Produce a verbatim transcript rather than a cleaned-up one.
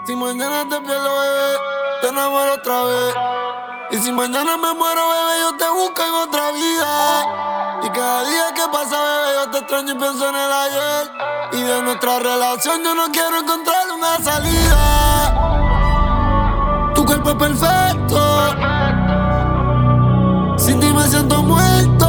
Si mañana te pierdo, bebé, te enamoro otra vez. Y si mañana me muero, bebé, yo te busco en otra vida. Y cada día que pasa, bebé, yo te extraño y pienso en el ayer. Y de nuestra relación yo no quiero encontrar una salida. Tu cuerpo es perfecto, sin ti me siento muerto.